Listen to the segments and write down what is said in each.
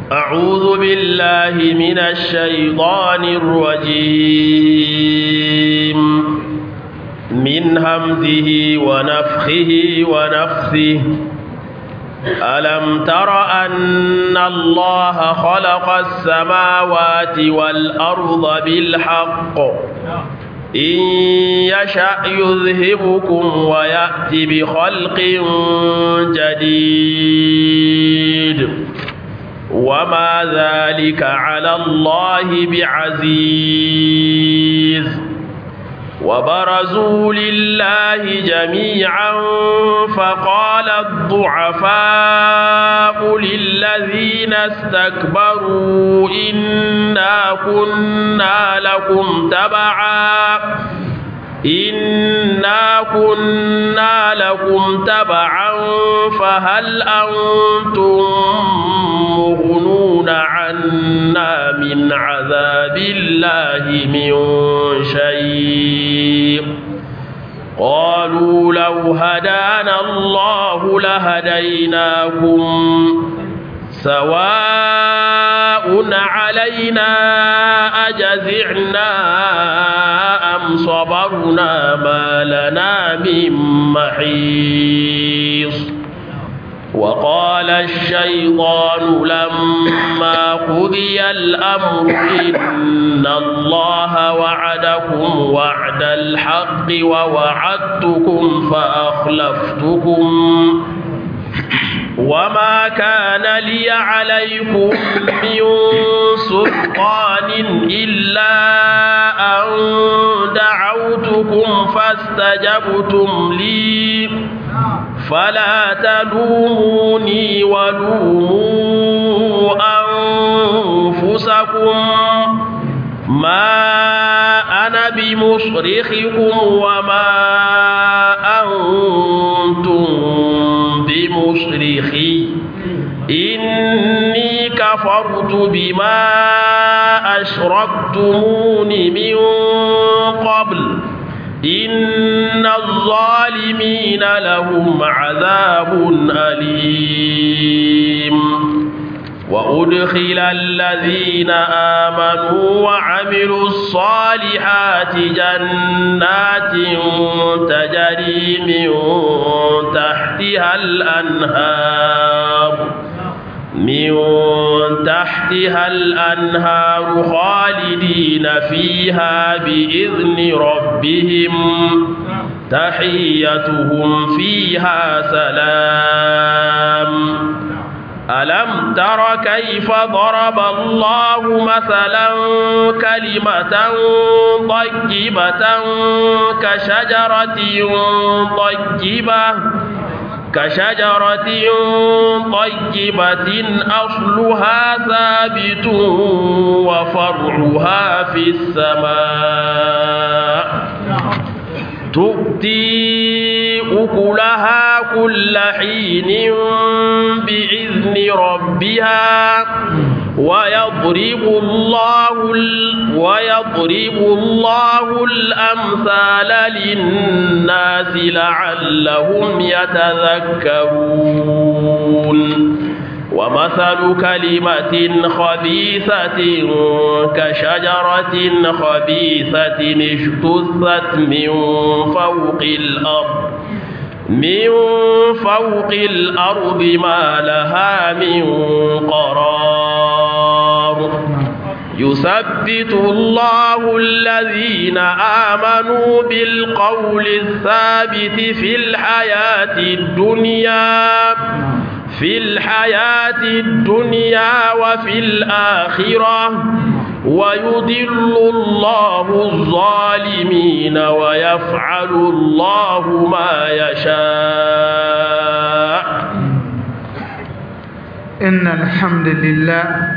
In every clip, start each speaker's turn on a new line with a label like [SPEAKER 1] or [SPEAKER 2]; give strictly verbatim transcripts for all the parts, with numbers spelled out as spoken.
[SPEAKER 1] أعوذ بالله من الشيطان الرجيم من همزه ونفخه ونفثه ألم تر أن الله خلق السماوات والأرض بالحق إن يشأ يذهبكم ويأتي بخلق جديد وما ذلك على الله بعزيز وبرزوا لله جميعا فقال الضعفاء للذين استكبروا إنا كنا لكم تبعا إنا كنا لكم تبعا فهل أنتم مغنون عنا من عذاب الله من شيء قالوا لو هدانا الله لهديناكم سواء علينا أجزعنا أم صبرنا ما لنا من محيص وقال الشيطان لما قضي الأمر إن الله وعدكم وعد الحق ووعدتكم فأخلفتكم وما كان لي عليكم من سلطان إلا أن دعوتكم فاستجبتم لي فلا تلوموني ولوموا أنفسكم ما أنا بمصرخكم وما أنتم بمصرخي إني كفرت بما أشركتمون من قبل إن الظالمين لهم عذاب أليم وأدخل الذين آمنوا وعملوا الصالحات جنات تجري من تحتها الأنهار من تحتها الأنهار خالدين فيها بإذن ربهم تحيتهم فيها سلام ألم تر كيف ضرب الله مثلا كلمة طيبة كشجرة طيبة كشجرة طيبة أصلها ثابت وفرعها في السماء تؤتي أكلها كل حين بإذن ربها ويضرب الله ويضرب الله الأمثال للناس لعلهم يتذكرون ومثل كلمة خبيثة كشجرة خبيثة اجتثت من فوق الأرض من فوق الأرض ما لها من قرار يثبت الله الذين آمنوا بالقول الثابت في الحياة الدنيا في الحياة الدنيا وفي الآخرة ويضل الله الظالمين ويفعل الله ما يشاء.
[SPEAKER 2] إن الحمد لله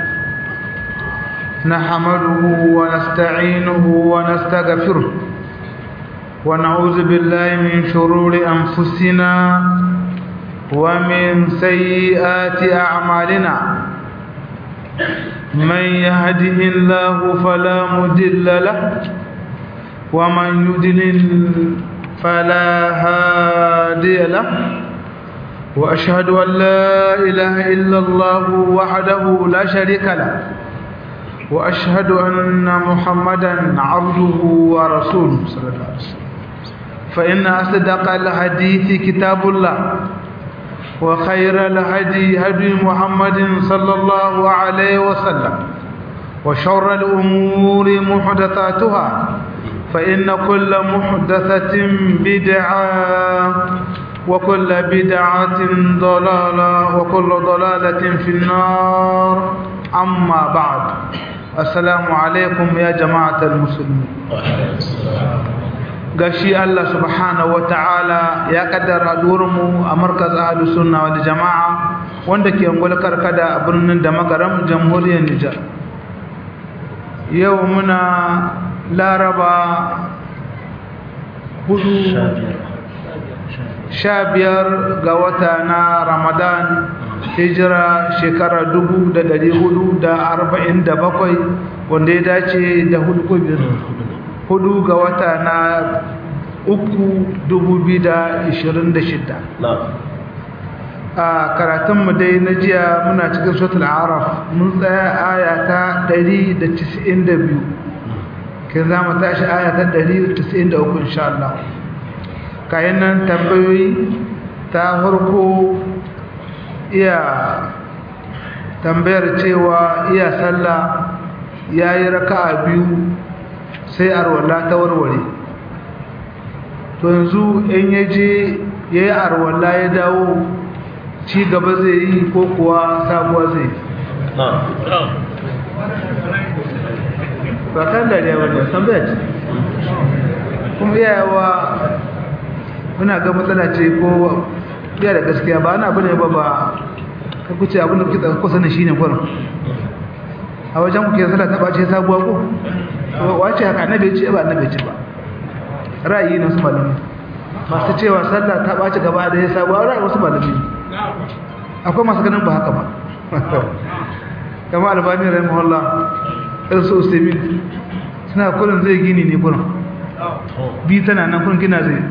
[SPEAKER 2] نحمده ونستعينه ونستغفره ونعوذ بالله من شرور أنفسنا ومن سيئات أعمالنا من يهده الله فلا مضل له ومن يضلل فلا هادي له وأشهد أن لا إله إلا الله وحده لا شريك له وأشهد أن محمدا عبده ورسوله صلى الله عليه وسلم فإن أصدق الحديث كتاب الله وخير الهدي هدي محمد صلى الله عليه وسلم وشر الأمور محدثاتها فإن كل محدثة بدعة وكل بدعة ضلالة وكل ضلالة في النار أما بعد السلام عليكم يا جماعة المسلمين gashi Allah subhanahu wataala ya kaddara durmu a markaz ahlus sunna wal jamaa wanda ke ungul karkada a birnin da magaram jamhuriyar Nijar yau muna laraba hudu sha biyar ga wata na Ramadan hijira shekara dubu da dari hudu da arba'in da bakwai wanda ya dace da hudu ko biyar hudu ga wata na uku dubu biyu da ishirin da shida a karatunmu dai na jiya muna cikin suratul araf mun tsaya aya ta ɗari da casa'in da biyu kin za mu tashi aya ta ɗari da casa'in da uku insha Allah kayan nan tambayoyi ta farko iya tambayar cewa iya sallah ya yi raka'a biyu sai arwalla ta warware to yanzu in ya je ya yi arwalla ya dawo ci gaba zai yi ko kuwa sabuwa zai ba kan dariya wanda tambaya ce kuma iyayewa muna ga matsala ce ko iya da gaskiya ba ana abu ne ba ba ka kuce abin da kuke tsaka kusa ne shine kurin a wajen kuke sallah ta bace sabuwa ko wace haka annabi ce ba annabi ce ba ra'ayi na su malami masu cewa sallah ta bace gaba da ya sabuwa ra'ayi wasu malami akwai masu ganin ba haka ba kama albani rahimahullah irin su usaimin suna kurin zai gini ne kurin bi tana nan kurin gina zai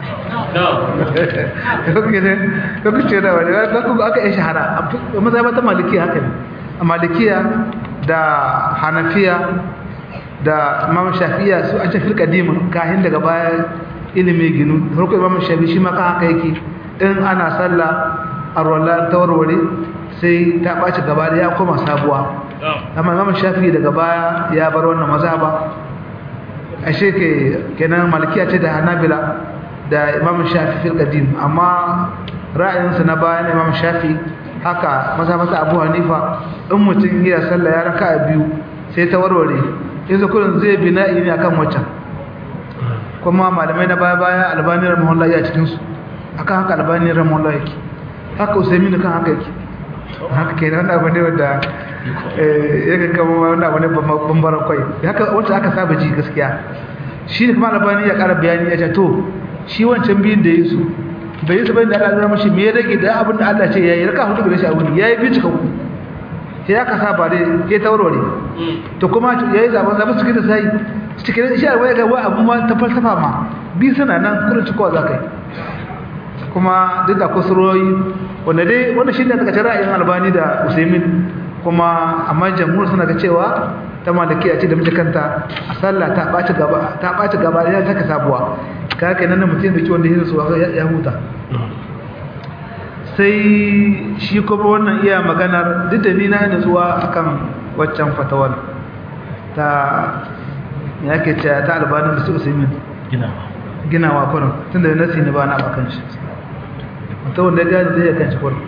[SPEAKER 2] kuka da wani kuka aka yi shahara a mazaba ta malikiya haka ne a malikiya da hanafiya da imam shafiya su an shafi kadimin kahin daga baya ilimin ginu farko imam shafi shi maka haka yake in ana sallah a rola ta warware sai ta ɓaci gaba da ya koma sabuwa amma imam shafi daga baya ya bar wannan mazhaba ashe ke kenan malikiya ce da hanabila da imam shafi fil qadim amma ra'ayinsa na bayan imam shafi haka mazhabata abu hanifa in mutum ya sallah ya raka biyu sai ta warware yanzu kullun zai bina'i ne akan wancan kuma malamai na baya baya albani rahimahullah ya cikin su akan haka albani rahimahullah yake haka usaimin kan haka yake haka kenan wannan bane wanda eh yake kama wannan bane bambara kai haka wanda aka saba ji gaskiya shi ne kuma albani ya ƙara bayani ya ce to shi wancan biyun da yesu bai yi sabai da Allah mashi me ya rage da abin da Allah ce yayi raka hudu da shi a wuri yayi bincika ku sai aka saba da ke tawarware to kuma yayi zaban zaban cikin da sai cikin shi alwaya ga wai abu ma ta falsafa ma bi suna nan kurin cikowa zakai kuma duk da kusuroyi wanda dai wanda shine daga cikin ra'ayin Albani da Usaimin kuma amma jamhur suna ga cewa ta malaki a ce da mace kanta a sallah ta ɓaci gaba ta ɓaci gaba ya taka sabuwa ka kai nan mutum da kiwon da hin su ya huta sai shi kuma wannan iya maganar duk da ni na nutsuwa akan waccan fatawar ta ya ke ce ta albanin da su usaimin ginawa ginawa kurin tun da nasi ne ba na bakan shi wata wanda ya gani zai ya kan shi kurin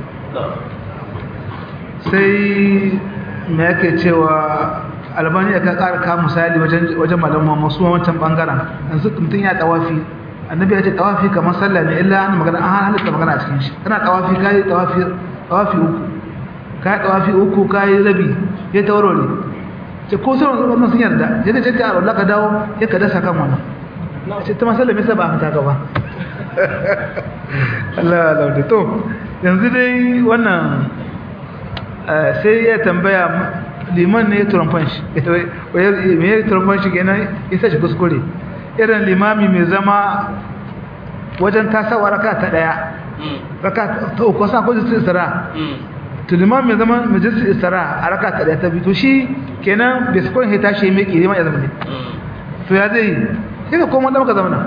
[SPEAKER 2] sai me yake cewa albani ya ƙara ka misali wajen malaman masu wancan bangaren yanzu mutum ya tawafi annabi ya ce tawafi kamar sallah ne illa an magana an halitta magana a cikin shi kana tawafi kai tawafi tawafi uku kai tawafi uku kai rabi ya tawarware ce ko sai wannan sun yarda je ka je ka Allah ka dawo ya ka dasa kan wannan ce ta masallah me yasa ba ta gaba Allah Allah da to yanzu dai wannan sai ya tambaya liman ne ya turamfan shi me ya turamfan shi kenan ya sa shi kuskure irin limami mai zama wajen tasawa raka ta daya raka ta uku sa ko jilsatul isra to limam mai zama majalisar isra a raka ta daya ta biyu to shi kenan bai sakon ya tashi mai kiri ma ya zama ne to ya zai sai ka koma da maka zamana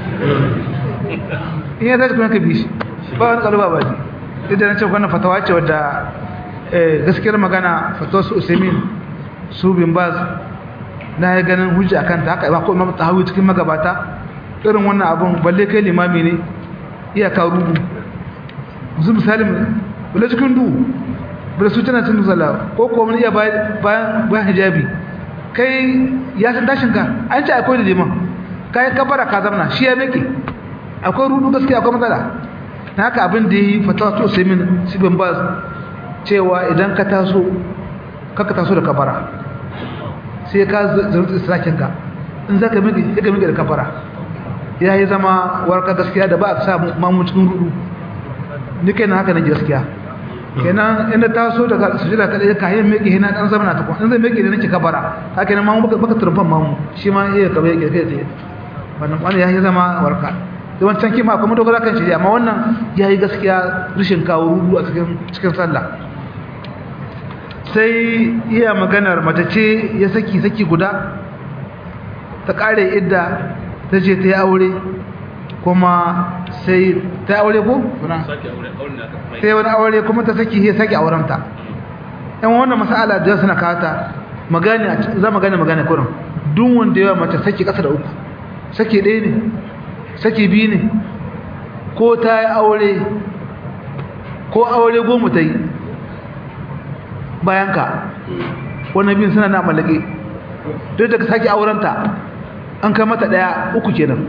[SPEAKER 2] in ya tashi kuma ka bi shi ba wani kaluba ba ji idan na ce wannan fatawa ce wadda gaskiyar magana fatawa su usaimin su bin baz na ya ganin hujja akan ta haka ba ko imam tahawi cikin magabata irin wannan abun balle kai limami ne iyaka rubu musu misalin bala cikin duhu bala su tana cin zala ko ko mun iya bayan bayan hijabi kai ya san dashin ka an ce akwai da liman kai kabara ka zamna shi ya meke akwai rudu gaskiya akwai matsala na haka abin da yi fatawa to sai min sibin bas cewa idan ka taso kaka taso da kabara sai ka zurta sakin ka in zaka meke sai ka meke da kabara ya yi zama warka gaskiya da ba a sa mamu cikin rudu ni kai na haka na gaskiya kenan inda taso daga sujada kada ka yin meke hina dan zamana ta ko in zai meke da nake kabara haka ne mamu baka turfan mamu shi ma iya kabe yake kai tsaye wannan wani yayi zama warka da wancan kima kuma dogara kan shi amma wannan yayi gaskiya rishin kawo rudu a cikin cikin sallah sai iya maganar mata ce ya saki saki guda ta kare idda ta ce ta yi aure kuma sai ta yi aure ko? sai wani aure kuma ta saki ya saki aurenta yan wannan masala da suna kata magana za magana magana kurin duk wanda yawa mace saki kasa da uku saki ɗaya ne saki biyu ne ko ta yi aure ko aure goma ta yi bayan ka wannan biyun suna na malake duk da ka saki aurenta an kai mata daya uku kenan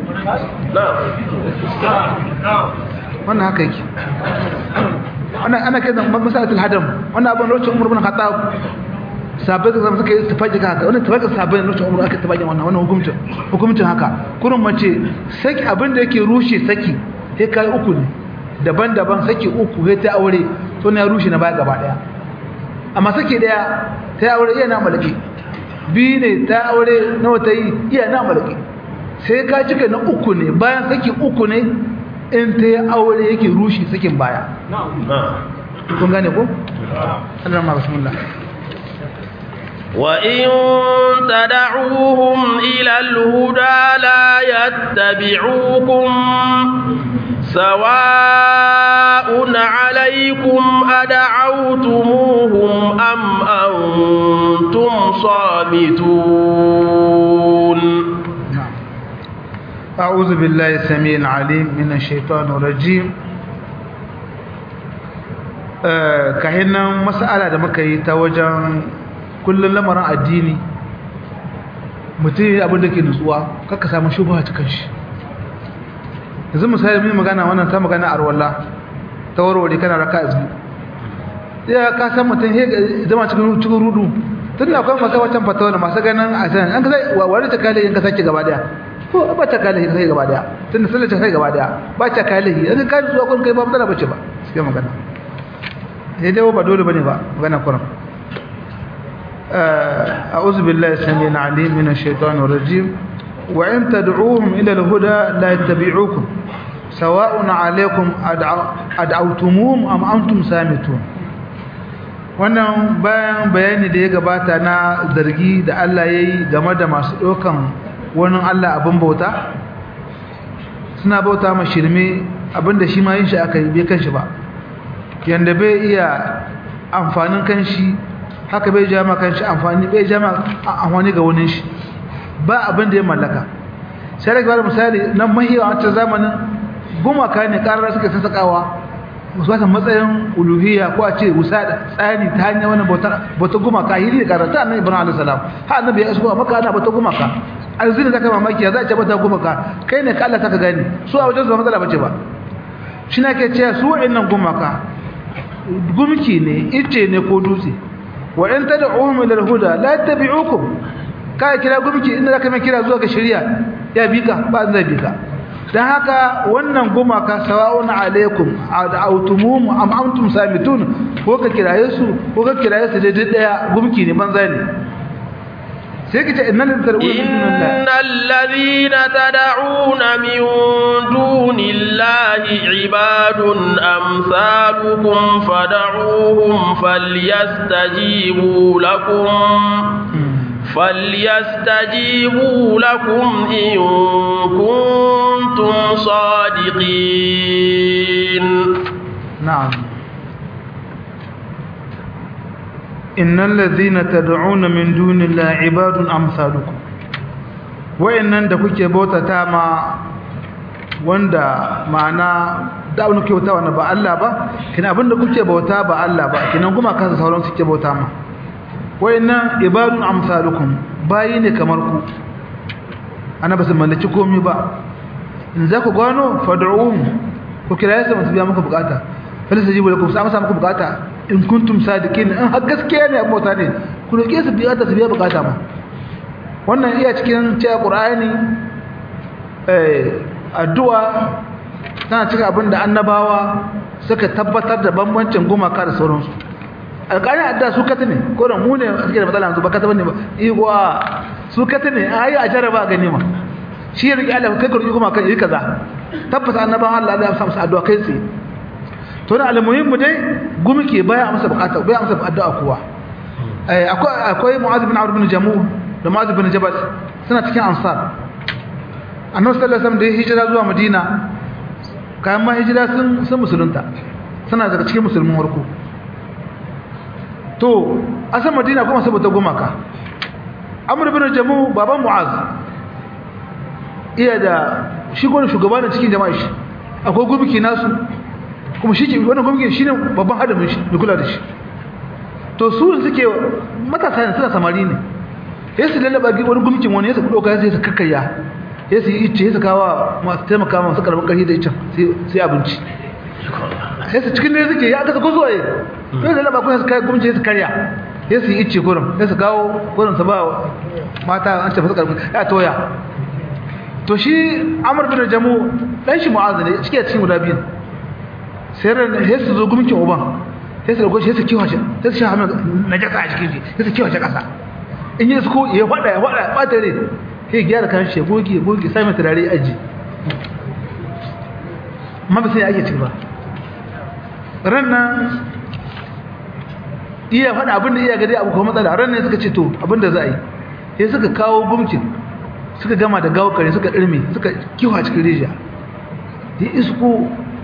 [SPEAKER 2] wannan haka yake wannan ana kai masalatul hadam wannan abin lokacin umar bin khattab sabai da suka yi tafaji haka wannan tafaji sabai lokacin umar aka tafaji wannan wannan hukuncin hukuncin haka kurun mace saki abin da yake rushe saki sai kai uku ne daban-daban saki uku sai ta aure to ne ya rushe na baya gaba daya amma saki daya ta aure iya na malaki biyu ne ta aure nawa ta yi iya na malaki sai ka cika na uku ne bayan saki uku ne in ta yi aure yake rushe sakin baya kun gane ko? Allah ma bismillah
[SPEAKER 1] وإن تدعوهم إلى الهدى لا يتبعوكم سواء عليكم أدعوتموهم أم أنتم صامتون
[SPEAKER 2] أعوذ بالله السميع العليم من الشيطان الرجيم كهنا مسألة da muka yi ta wajen kullun lamarin addini mutum abin da ke nutsuwa kaka samu shubha cikin shi yanzu misali mun magana wannan ta magana arwalla ta warware kana raka azumi ya ka san mutum he zama cikin cikin rudu tun akwai masa wancan fatawa masu ganin a san an ga wani ta kale in ka sake gaba daya ko ba ta kale sai gaba daya tun sallar ta sai gaba daya ba ta kale in ka zuwa kun kai ba matsala bace ba sai magana sai dai ba dole bane ba magana kuran أعوذ بالله السميع العليم من الشيطان الرجيم وإن تدعوهم إلى الهدى لا يتبعوكم سواء عليكم أدعوتموهم أم أنتم سامتون wannan bayan bayani da ya gabata na zargi da Allah ya yi game da masu ɗaukan wani Allah abin bauta suna bauta ma shirme abinda shi ma yin shi aka yi bai kan shi ba yanda bai iya amfanin kan shi haka bai jama kanshi amfani bai jama amfani ga wani shi ba abin da ya mallaka sai daga bada misali nan mahiya a wancan zamanin gumaka ne karar suka sassakawa musamman matsayin uluhiyya ko a ce wusada tsani ta hanyar wani bauta gumaka hili da karanta annabi ibrahim alaihi salam ha annabi ya isko maka ana bauta gumaka arzini zaka mamaki ya za a ce bauta gumaka kai ne ka Allah ka gani su a wajen su matsala bace ba shi na ke ce su wa'annan gumaka gumki ne ice ne ko dutse wa in tad'uhum ila al-huda la yattabi'ukum kai kira gumki inda zaka mai kira zuwa ga shari'a ya bika ba zai bika dan haka wannan gumaka sawa'un alaikum ad'autumum am antum samitun ko ka kiraye su ko ka kiraye su daidai daya gumki ne banza ne sai kace
[SPEAKER 1] innal ladhina tad'una min dunillahi ibadun amsalukum fad'uuhum falyastajibu lakum falyastajibu lakum in kuntum sadiqin.
[SPEAKER 2] na'am innal ladhina tad'una min dunillahi ibadun amsalukum wayannan da kuke bautata ma wanda ma'ana da abin kuke bauta wannan ba Allah ba kina abinda kuke bauta ba Allah ba kina kuma kansa sauran suke bauta ma wayannan ibadun amsalukum bayi ne kamar ku ana ba su mallaki komai ba in za ku gano fad'uhum ku kira su su biya muku bukata falsajibu lakum sa masa muku bukata in kuntum sadiqin in har gaskiya ne abota ne ku roke su biya ta su biya bukata ma wannan iya cikin cewa qur'ani eh addu'a tana cikin abinda annabawa suka tabbatar da bambancin gumaka da sauransu alƙalin adda su kata ne ko da mu ne suke da matsala yanzu ba kata bane ba igwa su kata ne ayi a jaraba gani ma shi ya riƙe Allah kai ka riƙe gumaka yi kaza tabbata annabawan Allah ya samu addu'a kai tsaye to na almuhimmu dai gumi ke baya masa bukata baya masa addu'a kowa akwai akwai Mu'adh bin Amr bin Jamuh da Mu'adh bin Jabal suna cikin ansar Annabi sallallahu alaihi wasallam da ya hijira zuwa Madina kayan ma hijira sun sun musulunta suna daga cikin musulmin warko to asan Madina kuma saboda gumaka Amr bin Jamuh baban Mu'adh iya da shi gona shugaba ne cikin jama'a shi akwai gumki nasu kuma shi ke wannan gwamnati shine babban hadamin shi da kula da shi to su suke matasa ne suna samari ne sai su lallaba wani gwamnatin wani sai su doka sai su kakkarya sai su yi ice su kawa masu taimaka masu karɓar ƙarfi da icen sai abinci sai su cikin dare suke ya aka sako zuwa yi sai lallaba kuma su kai gwamnati sai su karya sai su yi ice gurin sai su kawo gurin su ba mata an ce masu karɓar ya toya to shi Amr bin Jamu dan shi Mu'adh ne cike cikin guda biyu sai ran sai su zo gumkin uban sai su goshi sai su kiwa shi sai su sha hannu najasa a cikin shi sai su kiwa shi kasa in yi su ko ya fada ya fada ba tare sai gyara kan shi goge goge sai mai turare aji amma ba sai ake ci ba ran nan iya fada abin da iya gade abu ko matsala ran ne suka ce to abin da za a yi sai suka kawo gumkin suka gama da gawo kare suka dirme suka kiwa cikin rijiya ya isko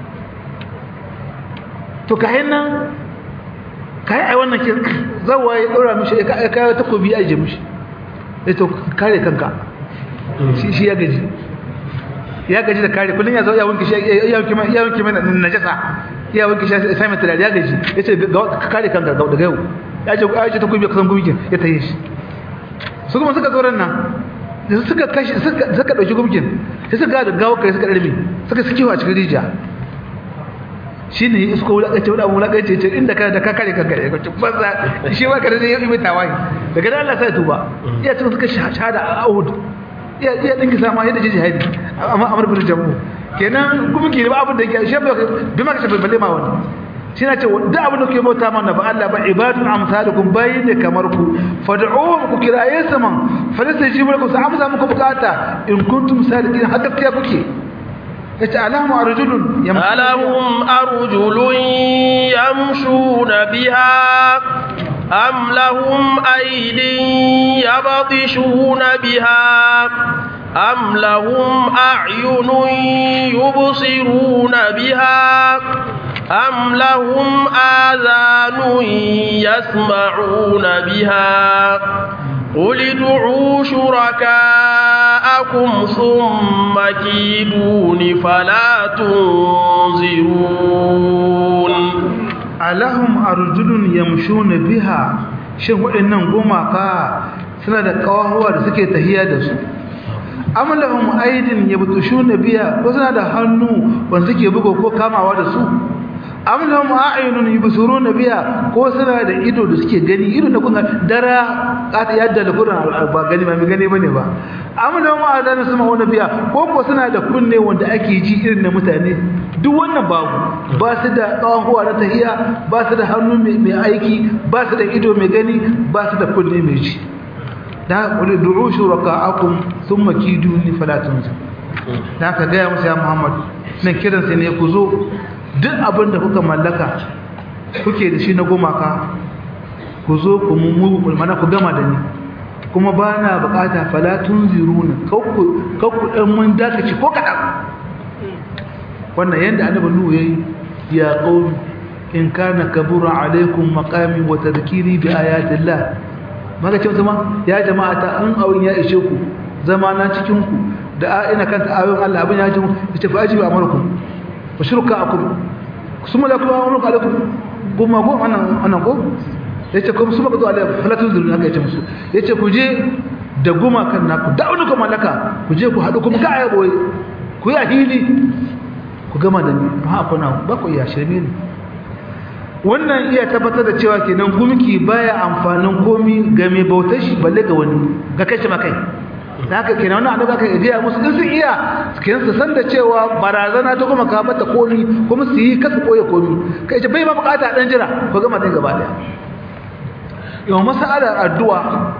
[SPEAKER 2] to kayan nan kayan ai wannan kin zawa ya dora mishi ya kai takobi ya je mishi eh to kare kanka shi shi ya gaji ya gaji da kare kullun ya zo ya wanke shi ya wanke mai ya wanke mai najasa ya wanke shi sai mai turare ya gaji yace ka kare kanka daga yau ya ce ya ce takobi ka san gumkin ya tayi shi su kuma suka zo ran nan da suka kashi suka suka dauki gumkin sai suka ga gawo kai suka darbe suka sikiwa a cikin rijiya shine yi isko wulakace wani abu wulakace ce inda ka da ka kare kanka ya kwace banza shi ba ka da zai yi mai tawaye daga da Allah sai tuba iya cikin suka shahada a Uhud iya iya dinki sama yadda jiji haidi amma Amr bin Jamu kenan kuma ke ba abin da yake shi ba bi ma ka shafe balle ma wani shi na ce da abin da ke bauta mana ba Allah ba ibadun amsalukum bayin kamar ku fad'uhum ku kiraye saman falastajibu lakum sa amsa muku bukata in kuntum sadiqin haka kai kuke ألهم أرجل
[SPEAKER 1] ألهم أرجل يمشون بها أم لهم أيد يبطشون بها أم لهم أعين يبصرون بها أم لهم آذان يسمعون بها قل ادعوا شركاءكم ثم كيدون فلا تنظرون
[SPEAKER 2] ألهم أرجل يمشون بها shin waɗannan gumaka suna da ƙawahuwa da suke tahiya da su am lahum aydin yabtushuna biha ko suna da hannu wanda suke bugo ko kamawa da su am lahum a'yunun yubsiruna biha ko suna da ido da suke gani ido da kuma dara kata yadda da Qur'an ba gani ba mai gani bane ba am lahum adana sama'una biha ko ko suna da kunne wanda ake ji irin na mutane duk wannan babu ba su da kawahuwa na tahiya ba su da hannu mai aiki ba su da ido mai gani ba su da kunne mai ji da qul du'u shuraka'akum thumma kiduni fala tunzir da ka ga musu ya Muhammad nan kiran sai ne ku zo duk abin da kuka mallaka kuke da shi na gumaka ku zo ku mu mana ku gama da ni kuma ba na bukata fala tunziruna kakku kakku dan mun dakaci ko kadan wannan yanda annabi nuhu yayi ya qaum in kana kabura alaikum maqami wa tadhkiri bi ayati llah maka ce kuma ya jama'ata an awin ya ishe ku zama na cikin ku da ina kanta ayoyin Allah abin ya ji mu yace fa ajibu amarukum wa shurukaakum suma lakum amarukum alaikum goma go wannan wannan ko yace kuma suma ka zo alaikum fala tunziruna haka yace musu yace ku je da goma kan naku da wani kuma malaka ku je ku hadu kuma ka ayi boye ku yi ahili ku gama da ni ba ku na ba ku iya shirme ne wannan iya tabbatar da cewa kenan gumki baya amfanin komi ga mai bautar shi balle ga wani ga kashi makai da haka kenan wannan annabi aka iya musu in su iya kenan su san da cewa barazana ta kuma ka mata komi kuma su yi kasu koye komi kai ce bai ba bukata dan jira ko gama din gaba daya yau masalar addu'a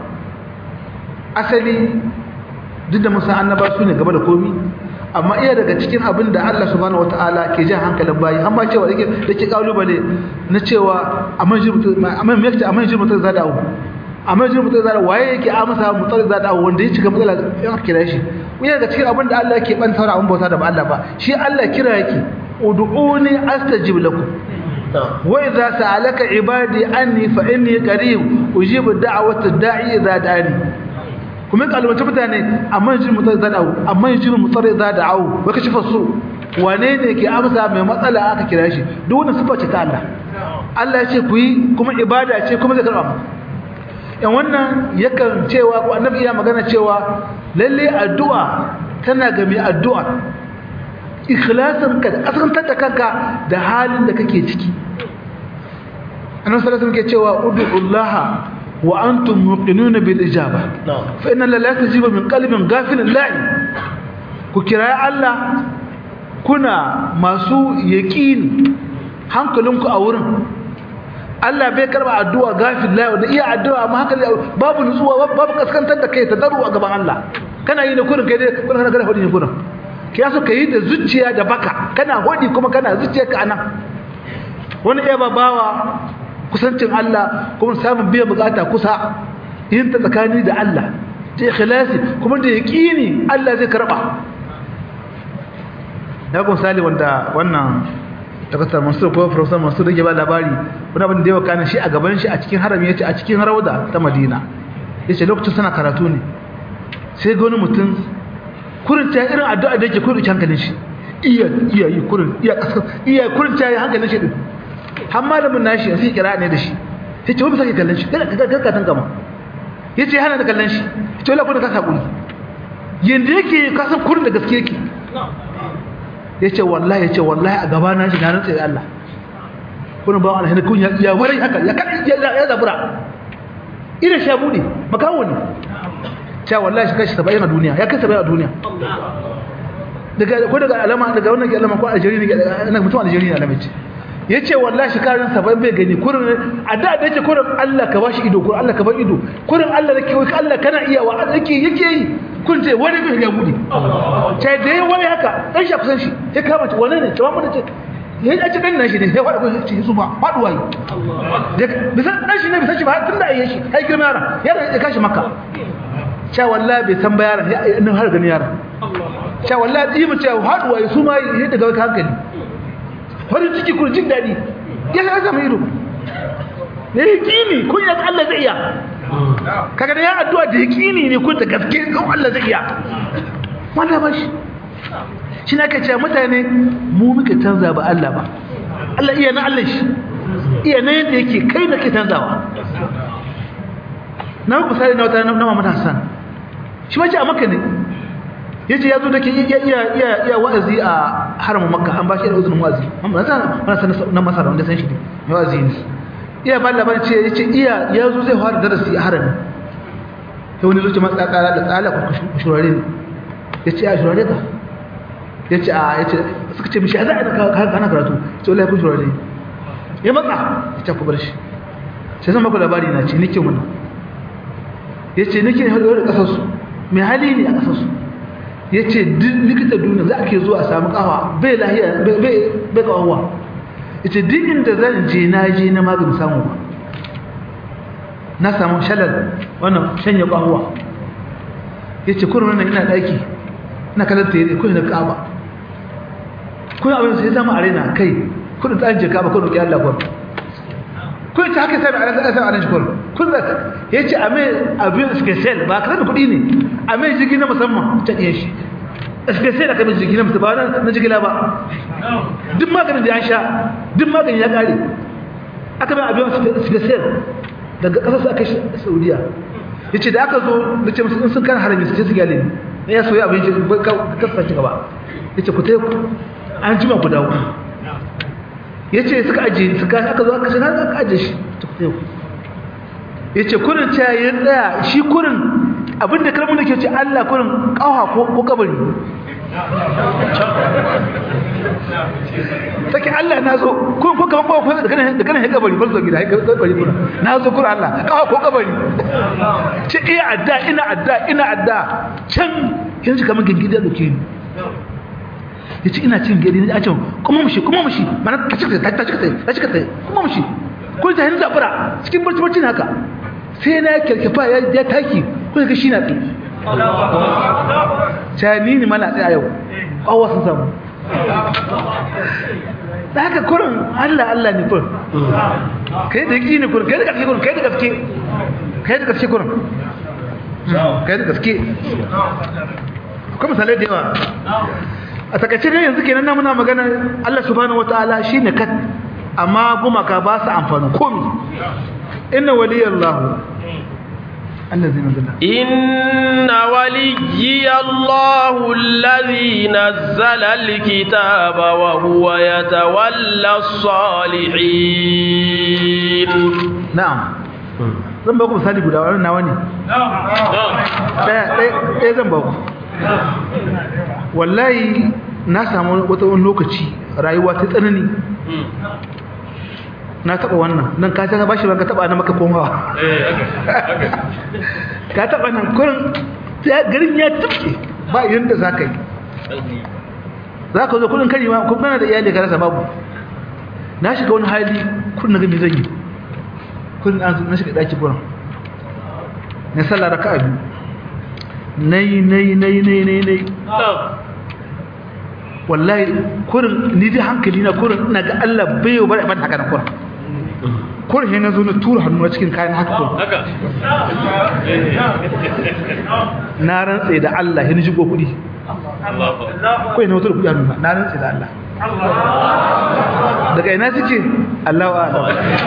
[SPEAKER 2] asali duk da musa annaba su ne gaba da komi amma iya daga cikin abin da Allah subhanahu wataala ke jan hankalin bayi amma cewa yake dake kalubale na cewa amma jirmutu amma me yake amma jirmutu za da abu amma jirmutu za da waye yake amsa mutar za da abu wanda ya cika matsala in kira shi iya daga cikin abin da Allah yake ban saura abin bauta da ba Allah ba shi Allah kira yake ud'uni astajib lakum wa idza sa'alaka ibadi anni fa inni qarib ujibu da'wata da'i idza da'ani kuma kalmace mutane amma jin mutar za da'u amma jin mutar za da'u baka shi fasu wane ne ke amsa mai matsala aka kira shi duk wannan sifa ce ta Allah Allah ya ce ku yi kuma ibada ce kuma zai karba mu yan wannan yakan cewa ko annabi ya magana cewa lalle addu'a tana ga mai addu'a ikhlasin ka da kasantar da kanka da halin da kake ciki annabi sallallahu alaihi wasallam ke cewa ud'ullaha wa antum muqinuna bil ijaba fa inna la tajibu min qalbin ghafilin la'i ku kira Allah kuna masu yaqini hankalinku a wurin Allah bai karba addu'a ghafil la'i da iya addu'a amma hankali babu nutsuwa babu kaskantar da kai tadaru a gaban Allah kana yi da kurin kai dai kurin kana hodi ne kurin kiyaso kai da zuciya da baka kana hodi kuma kana zuciyarka anan wani iya babawa kusancin Allah kuma samun biyan bukata kusa yin ta tsakani da Allah da ikhlasi kuma da yaqini Allah zai karba da kun sali wanda wannan Dr. Mansur ko Professor Mansur da ke ba labari wani abin da yawa kana shi a gaban shi a cikin harami yace a cikin rauda ta Madina yace lokacin sana karatu ne sai ga wani mutum kurin ta irin addu'a da yake kurin hankalin shi iya iya yi kurin iya kasar iya kurin ta hankalin shi din har malamin nashi sai kira ne da shi yace wani sai kallon shi kada ka ka tanka ma yace hana da kallon shi yace wala kun ka sakuri yanda yake ka san kurin da gaske yake yace wallahi yace wallahi a gaba na shi na rantsa da Allah kun ba Allah ne kun ya ya warai haka ya kadi ya zabura ina shabu ne makawo ne cewa wallahi shi kashi saba'in a duniya ya kai saba'in a duniya daga ko daga alama daga wannan ke alama ko Algeria ne na mutum Algeria ne alama ce yace wallahi shi karin saba'in bai gani kurin a da da yake kurin Allah ka bashi ido kurin Allah ka bar ido kurin Allah da ke Allah kana iya wa yake yake yi kun ce wani bai ya bude sai dai wani haka dan shi kusan shi sai kama ce wani ne cewa mun ce yayin a cikin nan shi ne sai fada ko shi su ba faduwa yi bisa dan shi ne bisa shi ba tun da yayin shi kai girma yara yara ya kashi makka cewa wallahi bai san bayaran ya har gani yara cewa wallahi yi mu cewa faduwa yi su ma yi daga hankali farin ciki kun jin dadi ya sai zama ido ne yakini kun ya Allah zai iya kaga da ya addu'a da yakini ne kun da gaske kun Allah zai iya wanda ba shi shi ne aka ce mutane mu muke canza ba Allah ba Allah iya na Allah shi iya na yadda yake kai da ke canzawa na ku sai na wata na Muhammad Hassan shi ma ce a Makka ne yace yazo da ke iya iya iya iya wa'azi a haramin Makka an ba shi da uzurin wa'azi amma san wannan san na masara wanda san shi ne wa'azi ne iya ba labarin ce yace iya yazo zai fara darasi a harami sai wani zuciya matsa tsala da tsala ku shurare ne yace a shurare ka yace a yace suka ce mishi a za a kana karatu sai wallahi ku shurare ya matsa yace ku bar shi sai zan maka labari na ce nake mun yace nake hado da kasar su mai hali ne a kasar su yace duk likita duniya za ke zo a samu kawa bai lahiya bai bai kawawa yace duk inda zan je na je na magani samu ba na samu shalal wannan shanye kawawa yace kurin nan ina daki ina kallon tare ko ina kaba ko abin sai zama arena kai kurin tsan je kaba ko roki Allah ko ko ta haka sai arena sai arena ko kun da yace a mai abin special ba ka da kudi ne a mai jigi na musamman ta diye shi special aka mai jigi na musamman na jigila ba duk maganin da ya sha duk maganin ya kare aka mai abin special daga kasar aka Saudiya yace da aka zo nace musu in sun kan harami su su gale ne ya soyi abin shi ka kasance gaba yace ku tayi an jima ku dawo yace suka aje suka aka zo aka shiga aka aje shi ku tayi yace kurin ta yi tsaya shi kurin abinda kalmun da ke ce Allah kurin kawa ko ko kabari sake Allah na zo ko ko kaman ko da kana da kana kabari bar zo gida kabari kuna na zo kurin Allah kawa ko kabari ce eh adda ina adda ina adda can yanzu kaman gingida doke ni yace ina cin gidi ne a ce kuma mushi kuma mushi mana ta cika ta cika ta cika kuma mushi ko da hin zabura cikin barci barci haka sai na kirkifa ya taki ko ga shi na tsi tani ne mana tsaya yau kawo sun samu da haka kurin Allah Allah ne kurin kai da yaki ne kurin kai da gaske kurin kai da gaske kai da gaske kurin kai da gaske kuma misalai da yawa a takaice ne yanzu kenan muna magana Allah subhanahu wataala shine kat amma gumaka ba su amfani komi inna waliyallahu الذي نزل
[SPEAKER 1] إن وليي الله الذي نزل الكتاب وهو يتولى الصالحين
[SPEAKER 2] نعم zan ba ku misali guda wannan nawa ne ɗaya ɗaya zan ba ku wallahi na samu wata wani lokaci rayuwa ta tsanani na taba wannan nan ka ta bashi ban ka taba na maka komawa ka taba nan kurin garin ya tafke ba yanda zaka yi zaka zo kurin kari ma kuma na da iyali ka rasa babu na shiga wani hali kurin na ga me zan yi kurin na shiga daki kurin na sallar raka'a biyu nayi nayi nayi nayi nayi wallahi kurin ni dai hankali na kurin ina ga Allah bai bar ban haka na kurin kurin he na zo na tura hannu cikin kayan haka haka na rantsa da Allah he ni jigo kudi Allahu ko ina wutar kudi hannu na rantsa da Allah daga ina suke Allahu a'lam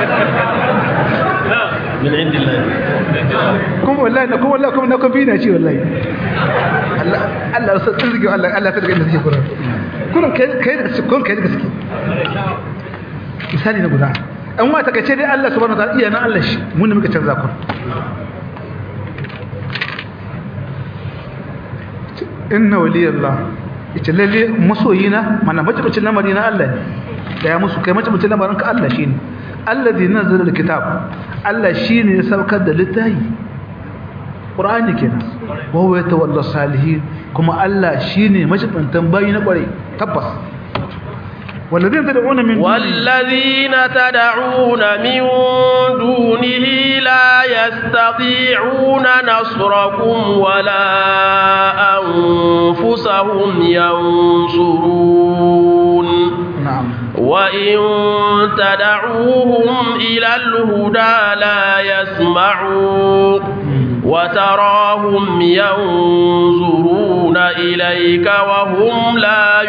[SPEAKER 1] min indillah
[SPEAKER 2] kuma wallahi na kuma wallahi kuma na kuma bina ce wallahi Allah Allah sai tsirge Allah Allah ta daga inda suke kurin kurin kai kai da kun kai da gaske misali na guda an wa ta kace dai Allah subhanahu wa ta'ala iya nan Allah shi mun ne muka canza ku inna waliyallah ita lalle masoyina mana majibacin lamari na Allah da ya musu kai majibacin lamarin ka Allah shine alladhi nazzala alkitab Allah shine ya saukar da littafi Qur'ani kenan wa huwa yatawalla salihin kuma Allah shine majibantan bayi na kware tabbas والذين تدعون من
[SPEAKER 1] والذين تدعون من دونه لا يستطيعون نصركم ولا أنفسهم ينصرون
[SPEAKER 2] نعم
[SPEAKER 1] وإن تدعوهم إلى الهدى لا يسمعون وتراهم ينظرون إليك وهم لا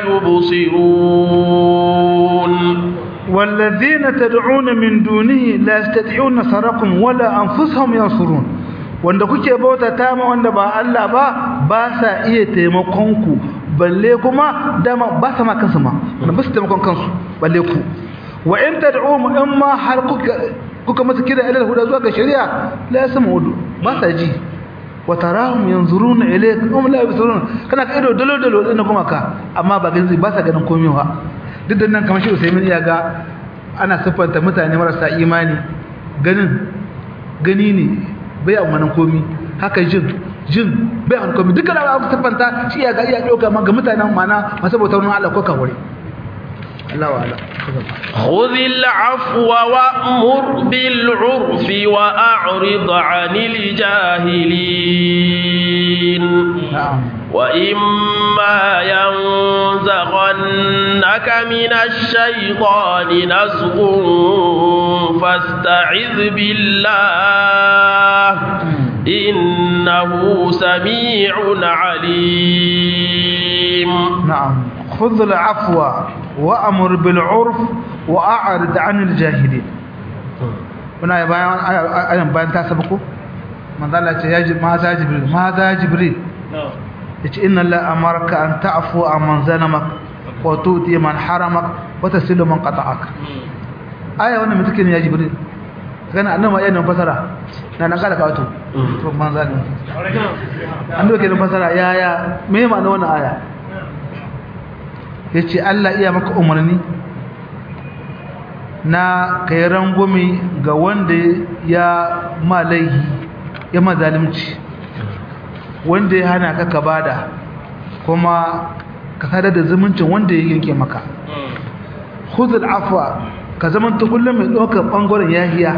[SPEAKER 1] يبصرون
[SPEAKER 2] والذين تدعون من دونه لا يستطيعون نصركم ولا أنفسهم ينصرون wanda kuke bauta ta ma wanda ba Allah ba ba sa iya taimakon ku balle kuma dama ba sa ma kansu ma wanda ba su taimakon kansu balle ku wa in tad'um imma har kuka kuka masa kira ila huda zuwa ga shari'a la yasma'u ba sa ji wa tarahum yanzuruna ilayka hum la yabsurun kana ka ido dalo dalo din kuma ka amma ba ganin ba sa ganin komai ba duk da nan kamar shi Usaimin ya ga ana siffanta mutane marasa imani ganin gani ne bai amana komai haka jin jin bai an komai dukkan abu tabbanta shi ya ga iya doka man ga mutanen mana masu bautar Allah ko kawai Allah wa'ala
[SPEAKER 1] khudhil afwa wa'mur bil 'urfi wa a'rid 'anil jahilin wa imma yanzaghannaka minash shaitani nazghun fasta'iz billah innahu sami'un 'alim.
[SPEAKER 2] Na'am. خذ العفو وأمر بالعرف وأعرض عن الجاهلين. هنا يبان أيام بان تسبقوا من ذلك يجب ماذا جبريل ماذا جبريل إن الله أمرك أن تعفو عن من ظلمك وتؤتي من حرمك وتسل من قطعك. آية وانا متكين يا جبريل كان أنما أين نفسرها نحن قال كأتو من ظلمك أنه كده نفسرها يا يا مهم أنه وانا آية ya ce Allah iya maka umarni na kai rangwami ga wanda ya malaihi ya mazalimci wanda ya hana ka ka bada kuma ka sadar da zumuncin wanda ya yanke maka khudhul afwa ka zaman ta kullum mai ɗaukar ɓangaren yahiya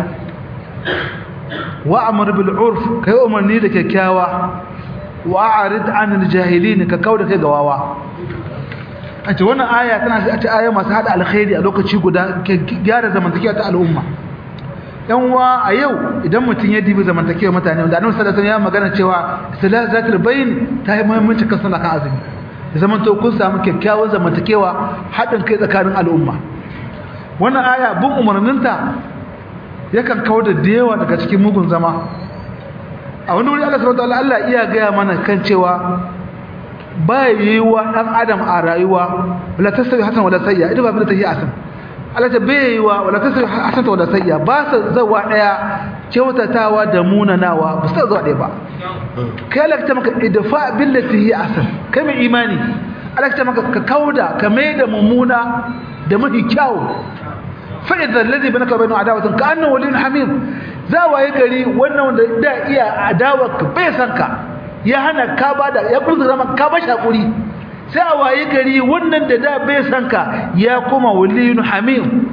[SPEAKER 2] wa amr bil urf kai umarni da kyakkyawa wa a'rid anil jahilin ka kauda kai ga wawa a ce wannan aya tana a ce aya masu hada alkhairi a lokaci guda gyara zamantakewa ta al'umma yan wa a yau idan mutum ya dibi zamantakewa mutane wanda annabi sallallahu alaihi wasallam ya magana cewa salatul bayn ta yi muhimmanci kan sallah kan azumi da zaman to kun samu kyakkyawan zamantakewa hadin kai tsakanin al'umma wannan aya bin umarninta yakan kawar da yawa daga cikin mugun zama a wani wuri Allah subhanahu wa ta'ala Allah iya ga mana kan cewa ba yi wa ɗan adam a rayuwa wala tasawi hasan wala sayya ita ba bi ta yi asan Allah ta bai yi wa wala tasawi hasan wala sayya ba sa zawa daya kyautatawa da munanawa ba sa zawa daya ba kai Allah ta maka idfa billati hi asan kai mai imani Allah ta maka ka kauda ka mai da mumuna da mafi kyau fa idza alladhi banaka bainu adawatin ka annahu waliyun hamim zawaye gari wannan wanda da iya adawa ka bai san ka ya hana ka bada ya kuzura maka ka bashi hakuri sai a waye gari wannan da da bai san ka ya koma waliyun hamim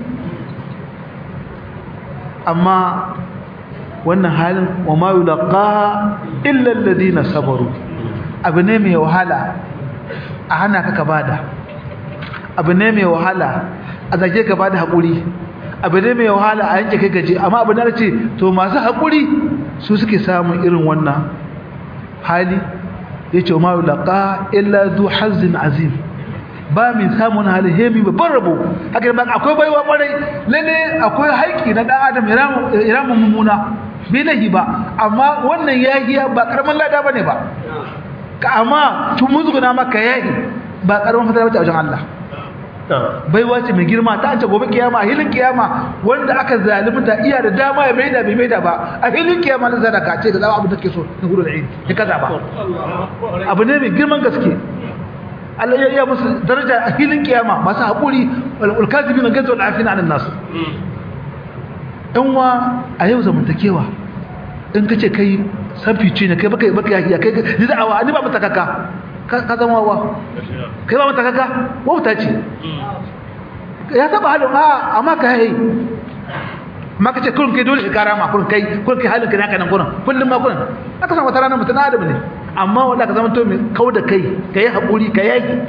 [SPEAKER 2] amma wannan halin wa ma yulqa illa alladhina sabaru abu ne mai wahala a hana ka ka bada abu ne mai wahala a zage ka bada hakuri abu ne mai wahala a yanke kai gaje amma abu ne ce to masu hakuri su suke samun irin wannan hali yace ma yulaqa illa zu hazzin azim ba min samun hali hemi babban rabo haka ba akwai baiwa kwarai lalle akwai haiki na dan adam iramu mumuna bilahi ba amma wannan yahiya ba karaman lada bane ba ka amma tun muzuguna maka yahi ba karaman fata bace a wajen Allah baiwa ce mai girma ta ce gobe kiyama a hilin kiyama wanda aka zalimta iya da dama ya maida bai maida ba a hilin kiyama na sadaka ce ga zama abu da ke so na hudu da aini ya kaza ba abu ne mai girman gaske Allah ya iya musu daraja a hilin kiyama masu haƙuri ulkazibi na gaza al'afina anan nasu ɗan wa a yau zamantakewa in ka ce kai sanfici ne kai baka baka yakiya kai ni da'awa ni ba mutakaka ka zama wa kai ba mutakaka wauta ce ya taba halin a amma ka hai maka ce kullum kai dole ka karama kullum kai kullum kai halin ka naka nan kullum kullum ma kullum aka san wata rana mutum adam ne amma wanda ka zama to mai kauda kai ka yi haƙuri ka yaki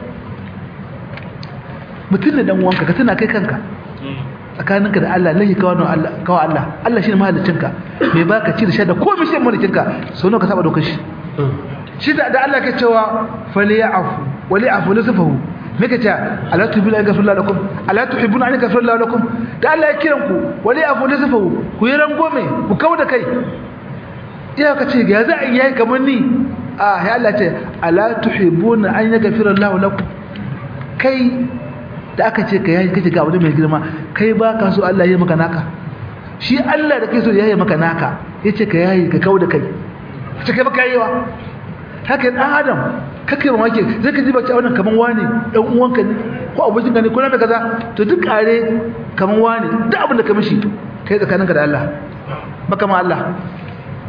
[SPEAKER 2] mutum ne dan uwanka ka tuna kai kanka tsakaninka da Allah lahi kawo Allah kawo Allah Allah shine mahaliccinka mai baka ci da sha da komai shi mahaliccinka so nawa ka saba dokar shi shi da Allah ke cewa falyafu wali'afu lisfahu meke ta ala tuhibuna an yaghfira lakum ala tuhibuna an yaghfira lakum da Allah ya kiran ku wali'afu lisfahu ku yi rangome ku kauda kai iya ka ce ga za a yi kamar ni a ya Allah ce ala tuhibuna an yaghfira lakum kai da aka ce ka yayi kace ga wani mai girma kai ba ka so Allah ya maka naka shi Allah da kai so ya yi maka naka yace ka yayi ka kauda kai ce kai baka yiwa haka dan adam kake mamaki zai ka ji baki wannan kaman wani dan uwanka ne ko abokin ka ne ko na kaza to duk kare kaman wani duk abin da ka mishi kai tsakaninka da Allah baka ma Allah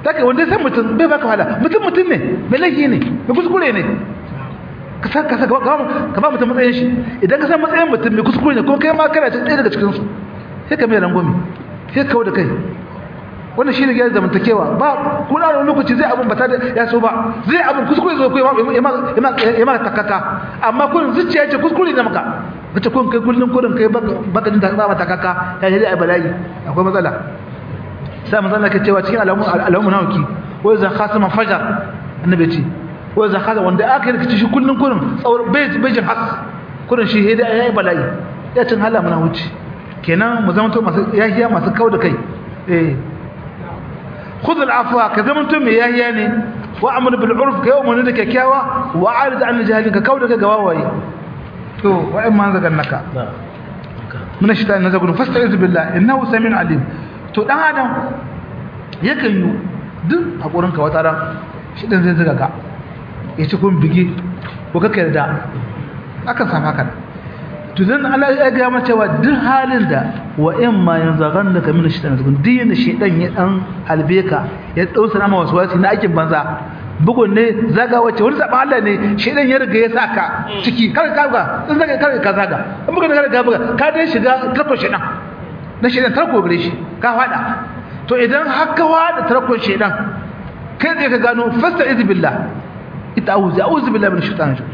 [SPEAKER 2] take wanda san mutum bai baka wahala mutum mutum ne mai laifi ne mai kuskure ne ka san ka saka ka ba mutum matsayin shi idan ka san matsayin mutum mai kuskure ne ko kai ma kana cikin daga cikin su sai ka mai rangwame sai ka kawo da kai wannan shi ne ya zamantakewa ba kuna da lokaci zai abun bata ya so ba zai abun kuskure zo kai ya ma takaka amma kun zuciya ce kuskure ne maka kace kun kai kullun kurin kai baka jin da ba takaka ya yi ai bala'i akwai matsala sai matsala ke cewa cikin alamu alamu nawaki wai za khasama fajar annabi ce wai za khasama wanda aka yi kici shi kullun kurin tsawar bai bai jin has kurin shi hidi ai bala'i ya cin hala muna wuce kenan mu zama to masu yahiya masu kauda kai eh خذ العفو كذا من تم ياهياني وأمر بالعرف كيوم ندك كيوا وعارض عن الجاهلين ككودك جواوي تو وإما نزغنك من الشيطان نزغن فاستعذ بالله إنه سميع عليم تو دان adam yakan yi duk hakurinka wata ran shi dan zai zuga ka yace kun bige ko kake yarda akan samu haka to dan Allah ya ga mata cewa duk halin da wa in ma yanzaghannaka min ash-shaytan zgun din shaytan ya dan albeka ya dausa nama waswasi na aikin banza bugun ne zaga wace wani saban Allah ne shaytan ya riga ya saka ciki kar ka ga in zaga kar ka zaga in bugun kar ka buga ka dai shiga tarkon shaytan na shaytan tarko gare shi ka fada to idan har ka wada tarkon shaytan kai zai ka gano fasta'iz billah ita'awuz a'udhu billahi minash shaitanir rajim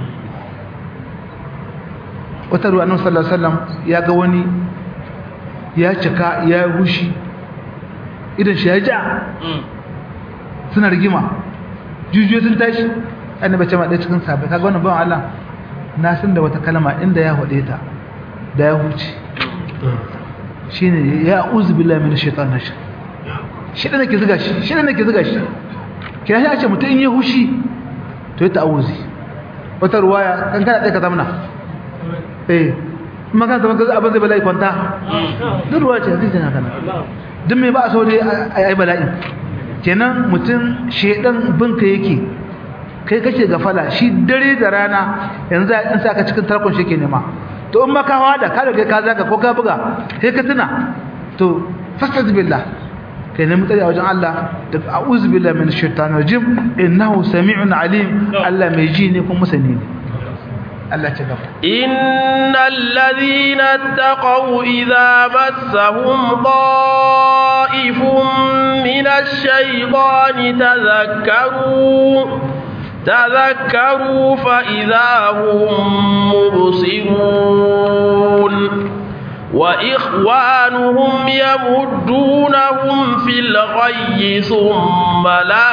[SPEAKER 2] wata ruwa annabi sallallahu alaihi wasallam ya ga wani ya cika ya rushi idan shi ya ja suna rigima jujuyo sun tashi annabi ce ma dai cikin sahabbai kaga wannan bawan Allah na san da wata kalma inda ya hode ta da ya huce shine ya uzu billahi minash shaitanir rajim shi da nake zuga shi shi da nake zuga shi kina shi a ce mutum in ya hushi to ya ta'awuzi wata ruwaya kan kana dai ka zamna eh maka da maka abin zai bala'i kwanta duk ruwa ce hadisi na kana duk me ba a so dai ai bala'i kenan mutum shedan binka yake kai kake gafala shi dare da rana yanzu an saka cikin tarkon shi ke nema to in maka wada ka daga ka zaka ko ka buga sai ka tuna to fastaz billah kai ne mutane a wajen Allah da a'udhu billahi minash shaitanir rajim innahu sami'un alim Allah mai ji ne kuma masani ne
[SPEAKER 1] إن الذين اتقوا إذا مسهم طائف من الشيطان تذكروا تذكروا فإذا هم مبصرون وإخوانهم يمدونهم في الغي ثم لا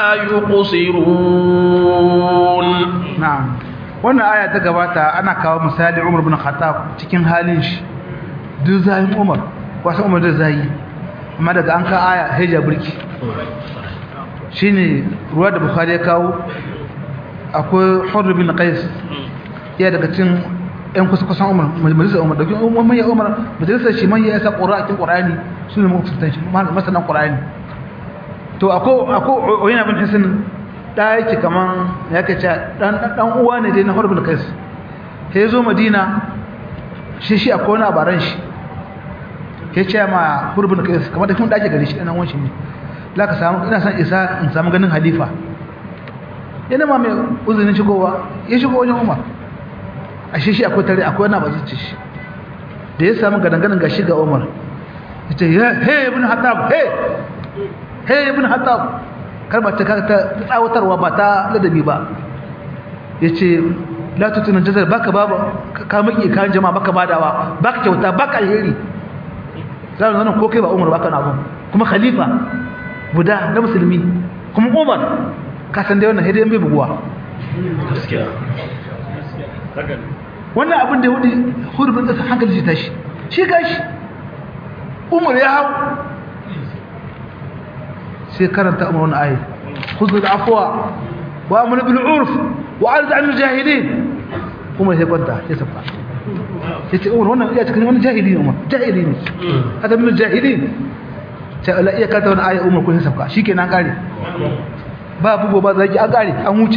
[SPEAKER 1] يقصرون
[SPEAKER 2] نعم wannan aya ta gabata ana kawo misali Umar ibn Khattab cikin halin shi duk zai Umar wasu Umar da zai amma daga an ka aya hija burki shine ruwa da Bukhari ya kawo akwai Hurr ibn Qais ya daga cikin ɗan kusa kusan Umar majalisar Umar da kuma mai Umar majalisar shi man ya sa Qur'ani cikin Qur'ani sunan muftan shi masanan Qur'ani to akwai akwai Uyayna bin Hisn da yake kaman yake ce dan dan uwa ne dai na Harbul Qais sai zo Madina shi shi akwai wani abaran shi yace ma Harbul Qais kamar da kun dake gari shi dan wanshi ne la ka samu ina san isa in samu ganin halifa yana ma mai uzurin shigowa ya shigo wajen Umar ashe shi akwai tare akwai wani abin shi da ya samu gadanganin gashi ga Umar yace ya he ibn Hattab he he ibn Hattab kalmar ta tsawatarwa ba ta ladabi ba yace la tutuna jazar baka baba ka maki kan jama'a baka badawa baka kyauta baka alheri zan nan ko kai ba Umar baka na abu kuma khalifa guda na musulmi kuma Umar ka san dai wannan hidin bai buguwa gaskiya wannan abin da yudi hurbin da hankali shi tashi shi gashi Umar ya hau sai karanta Umar wannan ayi khudh al-afwa wa amr bil urf wa arid an al-jahilin Umar sai kwanta sai sabba yace Umar wannan iya cikin wannan jahili Umar jahili ne hada min al-jahilin sai Allah iya karanta wannan ayi Umar kun sabka shikenan kare ba bugo ba zaki an kare an wuce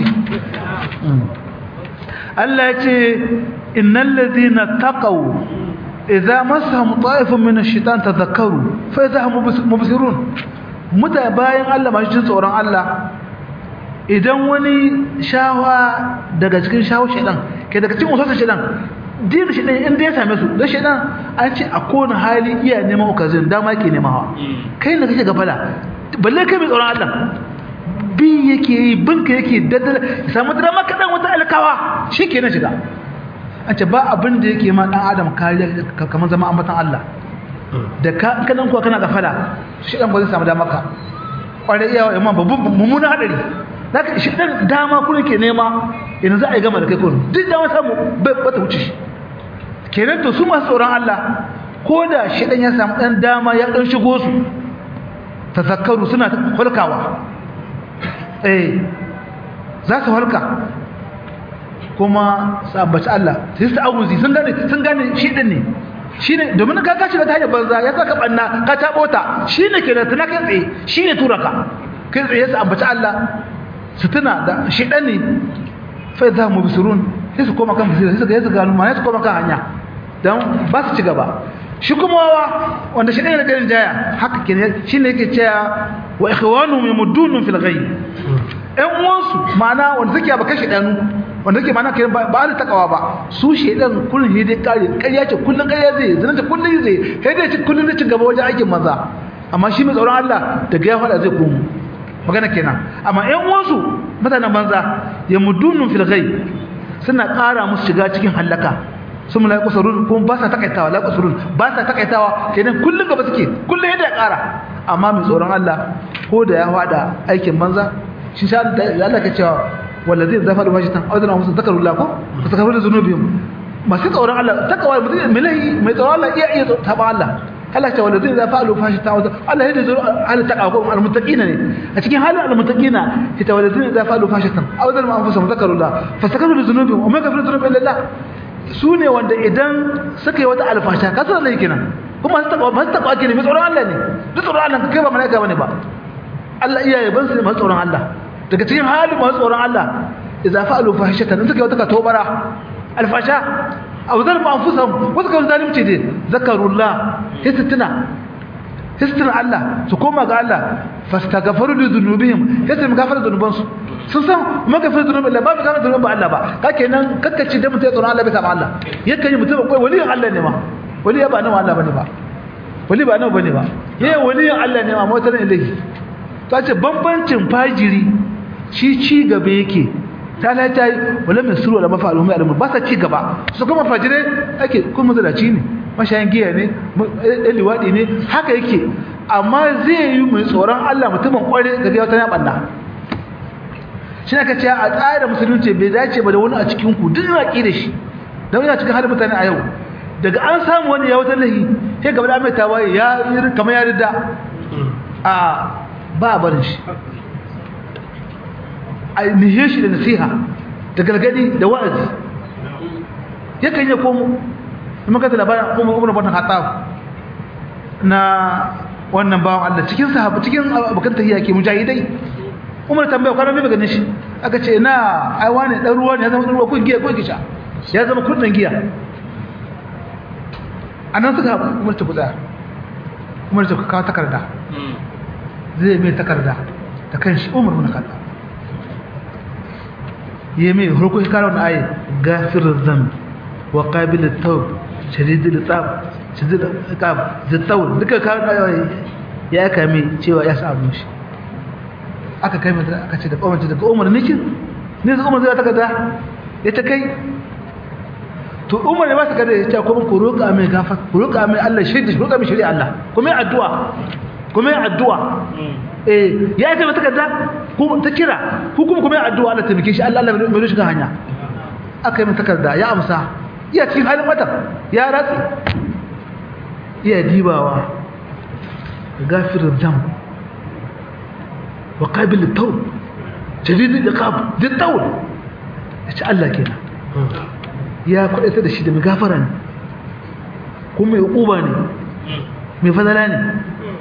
[SPEAKER 2] Allah yace innal ladhina taqaw idza massahum ta'ifun min ash-shaytan tadhakkaru fa idza hum mubsirun mutane bayan Allah masu jin tsoron Allah idan wani shawa daga cikin shawo shedan ke daga cikin wasu shedan din shedan inda ya same su da shedan an ce a kowane hali iya neman okazin dama yake nema hawa kai ne kake gafala balle kai mai tsoron Allah bi yake yi binka yake daddala samu dama kadan wata alkawa shikenan shiga an ce ba abin da yake ma dan adam kariya kamar zama ambatan Allah da ka kanan kuwa kana gafala shedan ba zai samu dama ka kware iyawa imam babban mummunan hadari zaka shi dan dama kun ke nema yanzu za a yi gama da kai kun duk dama samu bai bata wuce shi kenan to su masu tsoron Allah ko da shi dan ya samu dan dama ya dan shigo su tazakkaru suna halkawa eh za su halka kuma sabbaci Allah sai su auzi sun gane sun gane shi din ne shine domin ka kashi ta hanyar banza ya saka banna ka tabo ta shine kenan tana kai tsaye shine turaka kai tsaye su ambaci Allah su tuna da shidan ne fa za mu bisurun sai su koma kan bisira sai su ga su gano ma su koma kan hanya dan ba su ci gaba shi kuma wa wanda shidan ne garin jaya haka kenan shine yake cewa wa ikhwanuhum yamuddun fil ghayb ɗan uwansu ma'ana wanda suke ba kashi ɗanu wanda suke ma'ana kenan ba da takawa ba su shedan kullun ne dai kare ƙarya ce kullun ƙarya zai zina ce kullun zai sai dai ci kullun zai ci gaba wajen aikin maza amma shi mai tsoron Allah daga ya faɗa zai komo magana kenan amma ƴan uwansu mutanen banza ya mudunun fil ghaib suna ƙara musu shiga cikin halaka sun mu laƙu sarun kuma ba sa takaitawa laƙu sarun ba sa takaitawa kenan kullun gaba suke kullun yadda ya ƙara amma mai tsoron Allah ko da ya faɗa aikin banza shi sha Allah ke cewa wallazi zafaru mashitan awdana musu zakarullah ko zakaru da zunubihim masu tsoron Allah takawa mutum milahi mai tsoron Allah iya iya taba Allah Allah ta wallazi zafaru mashitan awdana Allah ya da hal takawa ko almuttaqina ne a cikin halin almuttaqina ita wallazi zafaru mashitan awdana anfusahum zakarullah fasakaru da zunubihim wa ma kafaru dhunubi illa su ne wanda idan suka yi wata alfasha kasar Allah kenan kuma masu takawa masu takawa kenan mai tsoron Allah ne duk tsoron Allah kai ba malaika bane ba Allah iya yaban su masu tsoron Allah daga cikin halin masu tsoron Allah idza fa'alu fahishatan suka yi wata katobara alfasha aw zalmu anfusahum wasu kan zalimci dai zakarullah histina histina Allah su koma ga Allah fastaghfiru li dhunubihim histin gafara dhunubansu sun san magafaru dhunubi Allah ba ba gafara dhunubi Allah ba kake nan kakkaci da mutai tsoron Allah bai samu Allah yake yi mutum kai waliyin Allah ne ma wali ba nan Allah bane ba wali ba nan bane ba yayin waliyin Allah ne ma motar ilahi ta ce bambancin fajiri shi ci gaba yake ta lata wala mai suru wala mafa'alu mai alamu ba sa ci gaba su kuma fajire ake kuma zalaci ne mashayin giya ne ɗan liwaɗi ne haka yake amma zai yi mai tsoron Allah mutumin ƙware ga wata ya ɓanna shi na ka ce a tsarin musulunci bai dace ba da wani a cikin ku duk na ƙi da shi don yana cikin halin mutane a yau daga an samu wani ya wata lahi sai gaba da mai tawaye ya kamar ya rida a ba a barin shi a nihe shi da nasiha da gargadi da wa'azi yakan yi komo in maka da labarin kuma umar batan hatsaf na wannan bawan Allah cikin sahaba cikin abokan tahiyya ke mujahidai umar tambaya kwanan bai ganin shi aka ce na ai wani dan ruwa ne ya zama dan ruwa ko giya ko kisha ya zama kudin giya anan suka umar ta kuda umar ta kawo takarda zai mai takarda ta kan shi umar bin khattab yi mai harko shi karo na ayi gafirar zambi wa ƙabilin taub shadidin tsab shadidin tsab zittawar duka karo na ayi ya aka mai cewa ya samu shi aka kai mai aka ce da ƙomarci daga umar nikin ne su umar zai ta kada ya ta kai to umar ne ba su kada ya ce kuma ku roƙa mai gafar ku roƙa mai Allah shaida shi roƙa mai shari'a Allah kuma yi addu'a kuma yi addu'a eh ya ce mata kaza ko ta kira ko kuma kuma yi addu'a Allah taimake shi Allah Allah mai shiga hanya aka yi mata kaza ya amsa iya cikin halin mata ya ratsi iya dibawa gafirin dam wa qabil at-tawb shadid al-iqab da tawb yace Allah kenan ya kudaita da shi da gafara ne kuma mai uba ne mai fadala ne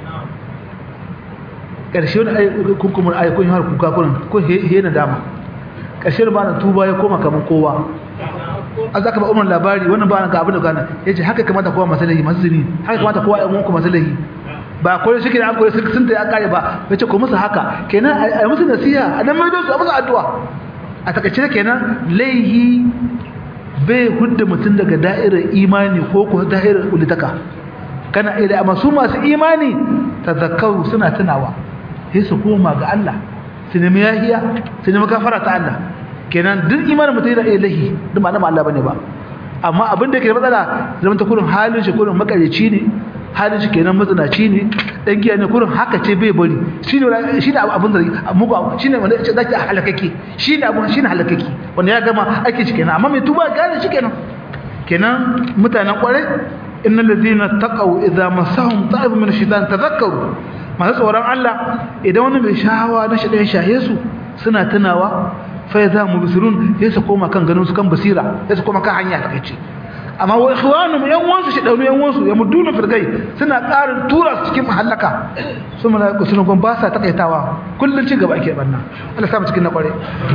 [SPEAKER 2] ƙarshe wani kunkumin ayyukun har kuka kunan ko he na dama ƙarshe ba na tuba ya koma kamar kowa an zaka ba umar labari wannan ba na ga abin da gana ya ce haka kamata kowa masu lahi masu zini haka kamata kowa yan wanku masu lahi ba ko shi kenan ko sun ta ya kare ba yace ko musu haka kenan ai musu nasiha a dan mai su a musu addu'a a takaice kenan laihi bai hudda mutun daga da'irar imani ko ko da'irar ulitaka kana ila amma su masu imani tazakkaru suna tunawa sai su koma ga Allah su nemi yahiya su nemi gafara ta Allah kenan duk imanin mutum yana ilahi duk ma Allah bane ba amma abin da yake da matsala zaman ta kurin halin shi kurin makarici ne halin shi kenan mazinaci ne dan giya ne kurin haka ce bai bari shine shine abin da mugu shine wanda yace zaki halakake shine abun shine halakake wanda ya gama ake shi kenan amma mai tuba gane shi kenan kenan mutanen kware innal ladina taqaw idza masahum ta'ib min ash-shaytan tadhakkaru masu tsoron Allah idan wani mai shahawa na shi da shahe su suna tunawa fa idza mubsirun sai su koma kan ganin su kan basira sai su koma kan hanya ta kace amma wa ikhwanum yan wansu shi daunu yan wansu ya muduna firgai suna ƙarin tura su cikin mahallaka su malaiku suna gon ba sa takaitawa kullun ci gaba ake banna Allah sa mu cikin na kware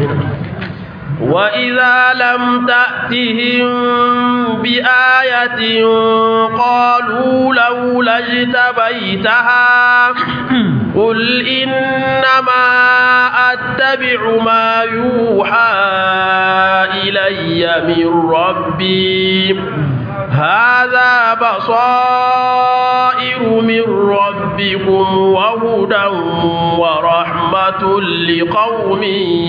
[SPEAKER 1] وَإِذَا لَمْ تَأْتِهِمْ بِآيَةٍ قَالُوا لَوْلَا اجْتَبَيْتَهَا قُلْ إِنَّمَا أَتَّبِعُ مَا يُوحَى إِلَيَّ مِنْ رَبِّي هَذَا بَصَائِرُ مِنْ رَبِّكُمْ وَهُدًى وَرَحْمَةٌ لِقَوْمٍ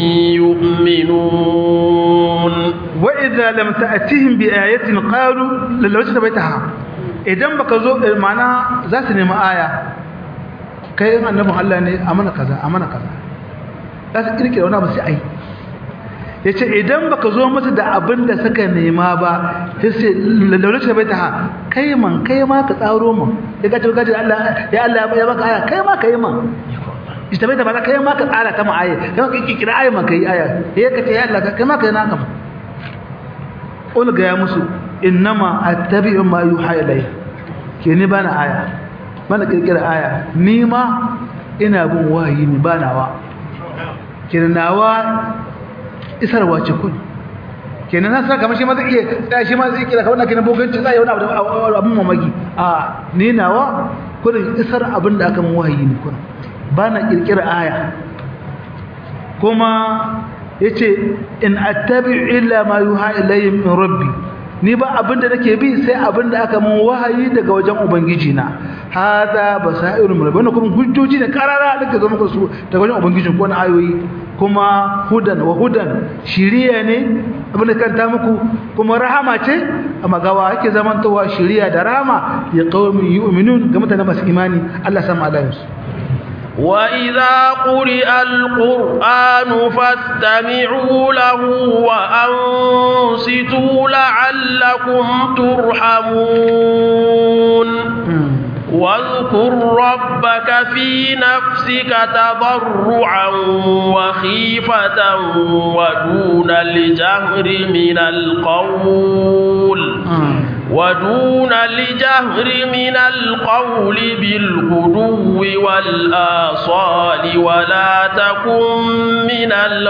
[SPEAKER 1] يُؤْمِنُونَ
[SPEAKER 2] وإذا لم تأتهم بآية قالوا لو اجتبيتها idan baka zo mana za su nemi aya kai in annabin Allah ne amana kaza amana kaza za su kirkira wani abu sai ai yace idan baka zo musu da abin da suka nema ba sai laulace bai ta kai man kai ma ka tsaro mu ya ga gaji Allah ya Allah ya baka aya kai ma kai man istabai ta ba kai ma ka tsara ta mu aya kai ma kirkira aya ma kai aya sai ka ce ya Allah kai ma kai na kam ulga ya musu innama attabi'u ma yuha ilayya ke ni bana aya bana kirkira aya ni ma ina bin wahayi ni bana wa kirnawa isarwa ce kun kenan na saka mashi ma zai iya sai shi ma zai kira kawai kenan boganci zai wani abu abun mamaki a ni nawa kurin isar abin da aka mun wahayi ni kun bana kirkira aya kuma yace in attabi'u illa ma yuha ilayya min rabbi ni ba abinda nake bi sai abinda aka mun wahayi daga wajen ubangiji na hada basairu mun rabbi kuma hujjoji ne karara da zo muku su daga wajen ubangiji ko na ayoyi kuma hudan wa hudan shiriya ne abinda kanta muku kuma rahama ce amma gawa yake zamantowa shiriya da rahama ya qaumin yu'minun ga mutanen masu imani Allah sama alayhi
[SPEAKER 1] وَإِذَا قُرِئَ الْقُرْآنُ فَاسْتَمِعُوا لَهُ وَأَنصِتُوا لَعَلَّكُمْ تُرْحَمُونَ واذكر ربك في نفسك تضرعا وخيفة ودون الجهر من القول ودون الجهر من القول بالغدو والآصال ولا تكن من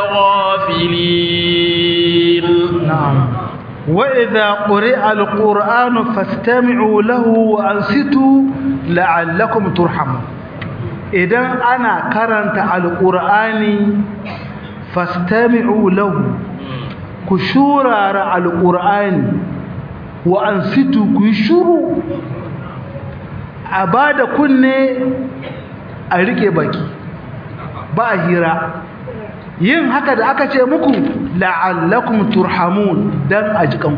[SPEAKER 1] الغافلين.
[SPEAKER 2] نعم. وإذا قرئ القرآن فاستمعوا له وأنصتوا لعلكم ترحمون. إذا أنا قرأت القرآن فاستمعوا له كشورا القرآن وأنصتوا كشوروا أبدا كن أريك باكي باهرة yin haka da aka ce muku la'allakum turhamun dan ajikanku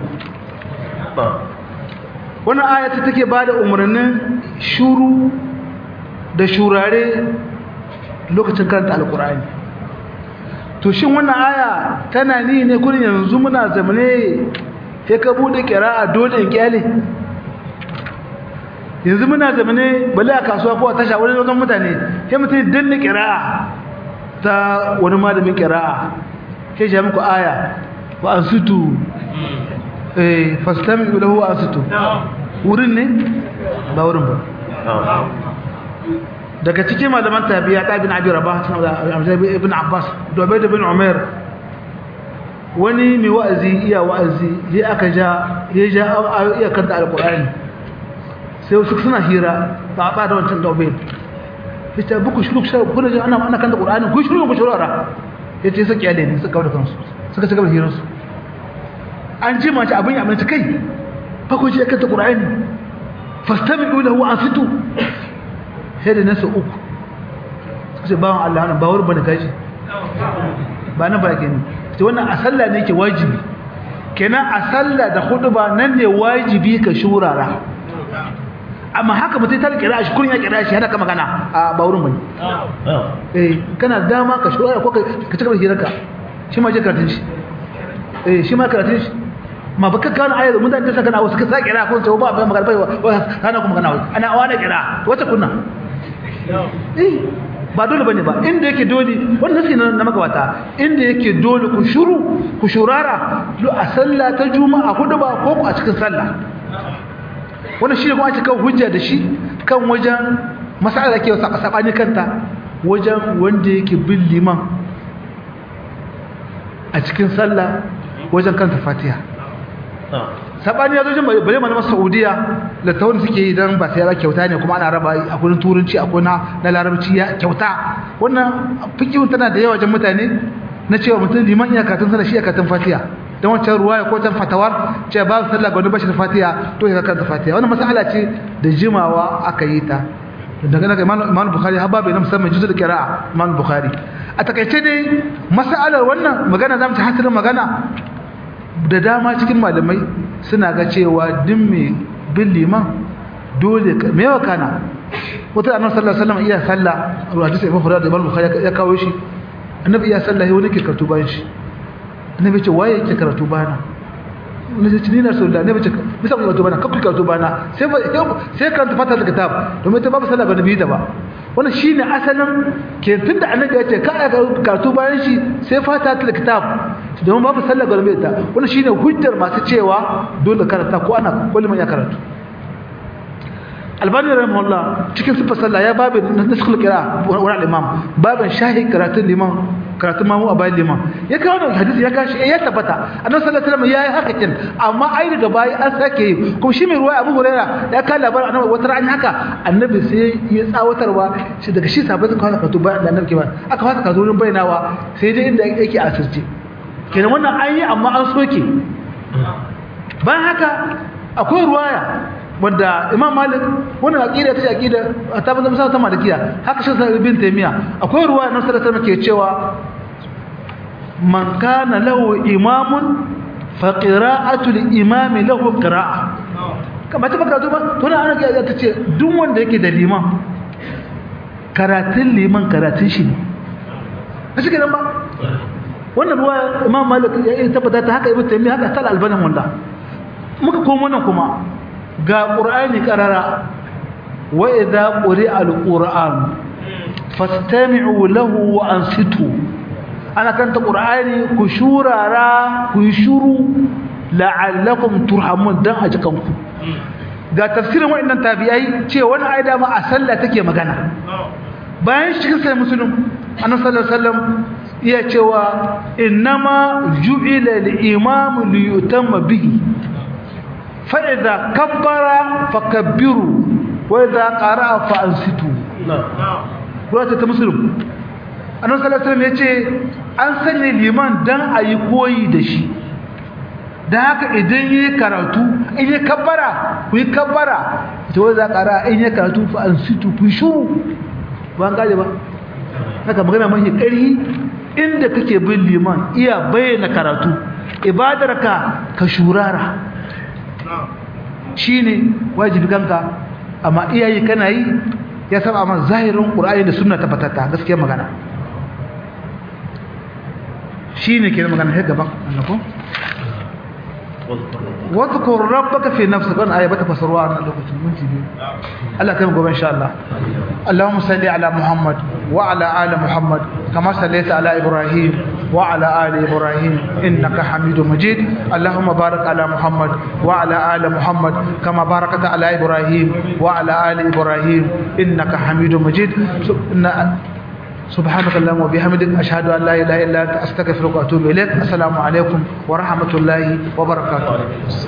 [SPEAKER 2] wannan ayata take bada umarnin shuru da shurare lokacin karanta alqur'ani to shin wannan aya tana ni ne kullun yanzu muna zamane sai ka bude qira'a dole in kyale yanzu muna zamane bale a kasuwa ko a tasha wani wajen mutane sai mutum danne qira'a ta wani malamin qira'a sai ya muku aya wa ansutu eh fastami'u lahu wa ansutu wurin ne ba wurin ba daga cikin malaman tabi'a ta ibn abi rabah ibn abbas dubayd ibn umair wani mai wa'azi iya wa'azi ya aka ja ya ja iya kanta alqur'ani sai su suna hira ba ba da wancan daube yace buku shuru shuru kuna ji ana ana kan da qur'ani ku shuru ku shurara yace sai kiyale ne suka kawo kansu suka ci gaba da hiransu an ji mace abin ya amince kai fa ku ji kan da qur'ani fastami'u lahu ansitu sai da nasu uku suka ce bawon Allah wannan ba wurin bane kaji ba nan ba yake ne sai wannan a sallah ne yake wajibi kenan a sallah da khutba nan ne wajibi ka shurara amma haka mutai ta kira shi kurin ya kira shi hada ka magana a ba wurin bane eh kana dama ka shurara ko ka cika hirarka shi ma je karatun shi eh shi ma karatun shi ma baka kana ayar mun da ta saka na wasu ka sa kira ko sai ba ba magana bai kana kuma magana ana awana kira wata kunna eh ba dole bane ba inda yake dole wannan sai na magabata inda yake dole ku shuru ku shurara a sallah ta juma'a hudu ba ko ku a cikin sallah wannan shi ne kuma ake kan hujja da shi kan wajen mas'ala da ke wasa sabani kanta wajen wanda yake bin liman a cikin sallah wajen kanta fatiha sabani ya zo jin bare malaman Saudiya da tawon suke yi dan ba sai ya kyauta ne kuma ana raba a gurin turanci a na na larabci ya kyauta wannan fikihun tana da yawa wajen mutane na cewa mutum liman ya katun sallah shi ya katun fatiha dan wancan ruwaya ko tan fatawar ce ba sallah ga wani bashi fatiha to ya katun fatiha wannan mas'ala ce da jimawa aka yi ta daga daga Imam Bukhari har babu na musamman juzul qira'a Imam Bukhari a takaice dai mas'alar wannan magana zamu ta hasirin magana da dama cikin malamai suna ga cewa din mai bin liman dole mai wakana wata annabi sallallahu alaihi wasallam iya sallah hadisi Ibn Hurairah da Imam Bukhari ya kawo shi annabi iya sallah wani ke karatu bayan shi annabi ce waye yake karatu bayana wani ce ni na sallah annabi ce bisa karatu bayana kakku karatu bayana sai sai karanta fata da kitab domin ta babu sallah ga nabi da ba wannan shine asalin ke tunda annabi ya ce ka aka karatu bayan shi sai fata da kitab don babu sallar garbe ta wannan shine hujjar masu cewa dole karanta ko ana ko liman ya karatu Albani rahimahullah cikin sifar sallah ya babu naskhul qira wa al-imam babin shahi karatun liman karatun mamu a bayan liman ya kawo da hadisi ya gashi ya tabbata annabi sallallahu alaihi wasallam yayi haka kin amma ai daga baya an sake yi kuma shi mai ruwaya Abu Hurairah ya kawo labarin annabi wata ran haka annabi sai ya tsawatarwa shi daga shi sabai suka kawo karatu bayan annabi ke ba aka fasa karatu wurin bainawa sai dai inda yake asirce kenan wannan an yi amma an soke bayan haka akwai ruwaya wanda Imam Malik wannan aqida ta aqida ta bazan sa ta malikiya haka shi sai ibn Taymiya akwai ruwaya na sallallahu alaihi ke cewa man kana lahu imamun fa qira'atu al-imam lahu qira'a kamar ta baka ba to na ana ta ce duk wanda yake da liman karatun liman karatun shi ne kashi kenan ba wannan ruwa Imam Malik ya tabbata ta haka Ibn Taymiyyah haka tal Albani wanda muka komo nan kuma ga Qur'ani qarara wa idha quri'a al-Qur'an fastami'u lahu wa ansitu ana kanta Qur'ani ku shurara ku shuru la'allakum turhamun dan ajikan ku ga tafsirin wa'annan tabi'ai ce wani ayda ma a sallah take magana bayan cikin sai Muslim annabi sallallahu alaihi wasallam iya cewa innama ju'ila al-imamu li yutamma bihi fa idza kabbara fakabbiru wa idza qara'a fa ansitu na'am ruwata ta Muslim annabi sallallahu alaihi wasallam yace an sanya liman dan ayi koyi da shi dan haka idan yayi karatu in yayi kabbara ku yi kabbara to wa idza qara'a in yayi karatu fa ansitu ku shuru ba gaje ba haka magana mai ƙarfi inda kake bin liman iya bayyana karatu ibadarka ka shurara shine wajibi kanka amma iyayi kana yi ya saba amma zahirin qur'ani da sunna tabbatata gaskiya magana shine ke magana har gaban annako واذكر ربك في نفسك انا ايه بتفسروا عن لوكacin minti biyu Allah kai mu gobe insha Allah Allahumma salli ala Muhammad wa ala ali Muhammad kama sallaita ala Ibrahim wa ala ali Ibrahim innaka Hamidum Majid Allahumma barik ala Muhammad wa ala ali Muhammad kama barakta ala Ibrahim wa ala ali Ibrahim innaka Hamidum Majid سبحانك اللهم وبحمدك أشهد أن لا إله إلا أنت أستغفرك وأتوب إليك السلام عليكم ورحمة الله وبركاته